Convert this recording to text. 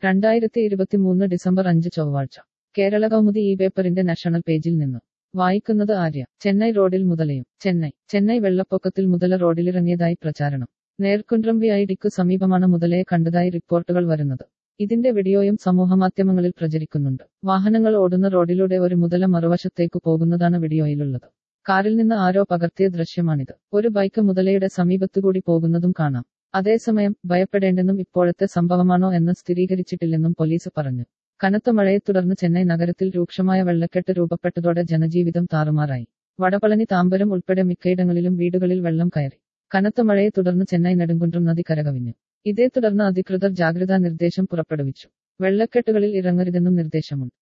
2023 December 5 ചൊവ്വാഴ്ച കേരള കൗമുദി ഈ പേപ്പറിന്റെ നാഷണൽ പേജിൽ നിന്ന് വായിക്കുന്നത് ആര്യ. ചെന്നൈ റോഡിൽ മുതലയും. ചെന്നൈ വെള്ളപ്പൊക്കത്തിൽ മുതല റോഡിലിറങ്ങിയതായി പ്രചാരണം. നേർക്കുൻട്രം VIDക്കു സമീപമാണ് മുതലയെ കണ്ടതായി റിപ്പോർട്ടുകൾ വരുന്നത്. ഇതിന്റെ വീഡിയോയും സമൂഹമാധ്യമങ്ങളിൽ പ്രചരിക്കുന്നുണ്ട്. വാഹനങ്ങൾ ഓടുന്ന റോഡിലൂടെ ഒരു മുതല മറുവശത്തേക്കു പോകുന്നതാണ് വീഡിയോയിലുള്ളത്. കാറിൽ നിന്ന് ആരോ പകർത്തിയ ദൃശ്യമാണിത്. ഒരു ബൈക്ക് മുതലയുടെ സമീപത്തുകൂടി പോകുന്നതും കാണാം. അതേസമയം ഭയപ്പെടേണ്ടെന്നും ഇപ്പോഴത്തെ സംഭവമാണോ എന്ന് സ്ഥിരീകരിച്ചിട്ടില്ലെന്നും പോലീസ് പറഞ്ഞു. കനത്ത മഴയെ തുടർന്ന് ചെന്നൈ നഗരത്തിൽ രൂക്ഷമായ വെള്ളക്കെട്ട് രൂപപ്പെട്ടതോടെ ജനജീവിതം താറുമാറായി. വടപളനി താമ്പരം ഉൾപ്പെടെ മിക്കയിടങ്ങളിലും വീടുകളിൽ വെള്ളം കയറി. കനത്ത മഴയെ തുടർന്ന് ചെന്നൈ നെടുങ്കുന്றம் നദി കരകവിഞ്ഞു. ഇതേ തുടർന്ന് അധികൃതർ ജാഗ്രതാ നിർദ്ദേശം പുറപ്പെടുവിച്ചു. വെള്ളക്കെട്ടുകളിൽ ഇറങ്ങരുതെന്നും നിർദ്ദേശമുണ്ട്.